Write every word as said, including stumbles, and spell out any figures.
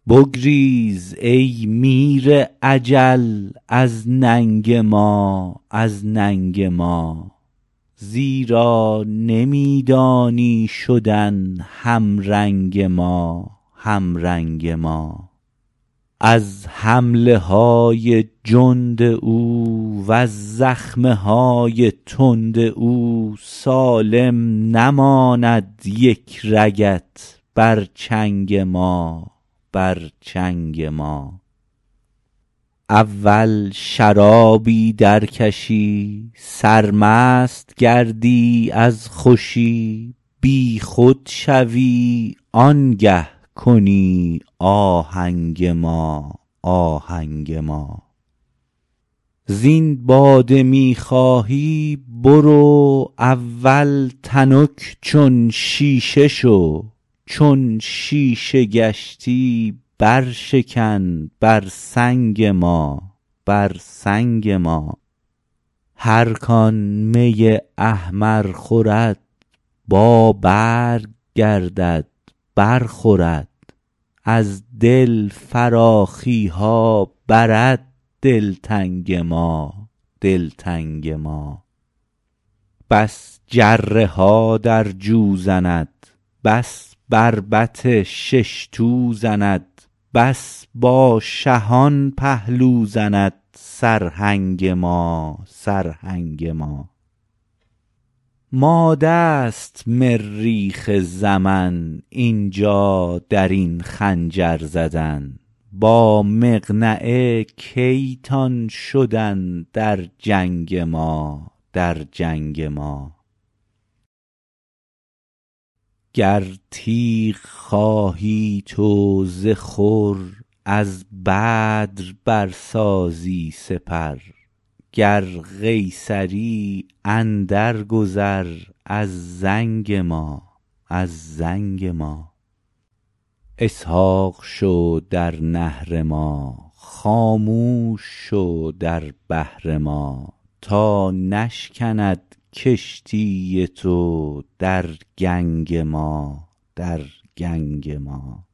بگریز ای میر اجل از ننگ ما از ننگ ما زیرا نمی دانی شدن همرنگ ما همرنگ ما از حمله های جند او وز زخمه های تند او سالم نماند یک رگت بر چنگ ما بر چنگ ما اول شرابی درکشی سرمست گردی از خوشی بی خود شوی آنگه کنی آهنگ ما آهنگ ما زین باده می خواهی برو اول تنک چون شیشه شو چون شیشه گشتی برشکن بر سنگ ما بر سنگ ما هر کان می احمر خورد با برگ گردد برخورد از دل فراخی ها برد دلتنگ ما دلتنگ ما بس جره ها در جو زند بس بربط شش تو زند بس با شهان پهلو زند سرهنگ ما سرهنگ ما ماده است مریخ زمن اینجا در این خنجر زدن با مقنعه کی تان شدن در جنگ ما در جنگ ما گر تیغ خواهی تو ز خور از بدر برسازی سپر گر قیصری اندر گذر از زنگ ما از زنگ ما اسحاق شو در نهر ما خاموش شو در بحر ما تا نشکند کشتی تو در گنگ ما در گنگ ما